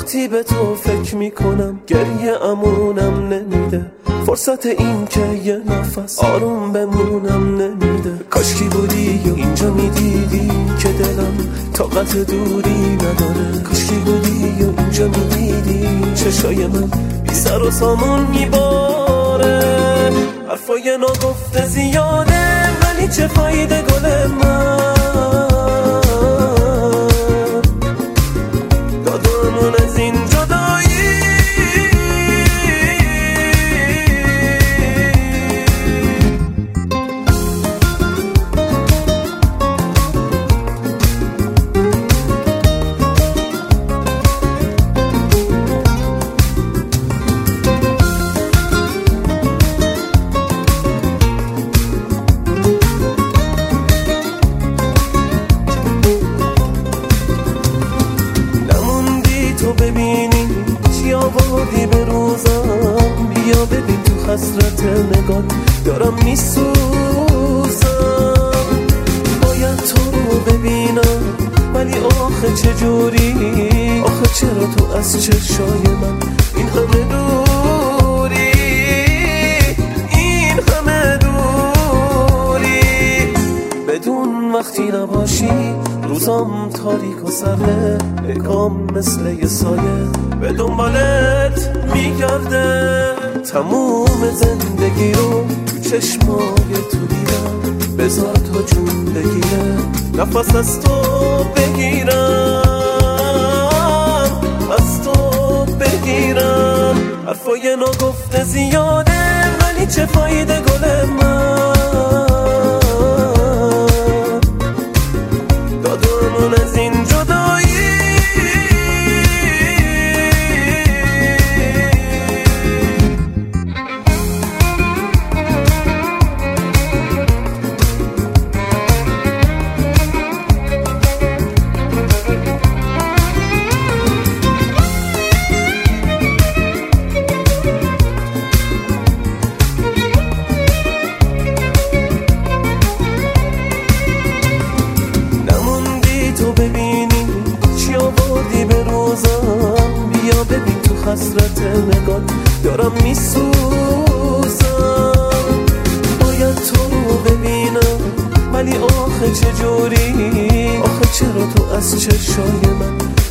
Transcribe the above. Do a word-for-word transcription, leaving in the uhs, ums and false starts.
وقتی به تو فکر میکنم گریه امونم نمیده، فرصت این که یه نفس آروم بمونم نمیده. کاشکی بودی یا اینجا میدیدی که دلم طاقت دوری نداره، کاشکی بودی یا اینجا میدیدی چشای من بی سر و سامون میباره. حرفای ناگفته زیاده ولی چه فایده گل من، دادمون از این جدایی. ببینی چی آوردی به روزم، بیا ببین تو حسرت نگات دارم میسوزم. باید تو رو ببینم ولی آخه چجوری، آخه چرا تو از چشای من این همه دوری، این همه دوری. بدون وقتی نباشی روزام تاریک و سره، نگام مثل یه سایه به دنبالت میگرده. تموم زندگی رو تو چشمای تو دیدم، بذار تا جون بگیره نفس از تو بگیرم، از تو بگیرم. حرفای ناگفته زیاده ولی چه فایده گل من، دادمون از این جدایی. تو ببینی چی آوردی به روزم، بیا ببین تو حسرت نگات دارم میسوزم. باید تو رو ببینم ولی آخه چجوری، آخه چرا تو از چشای من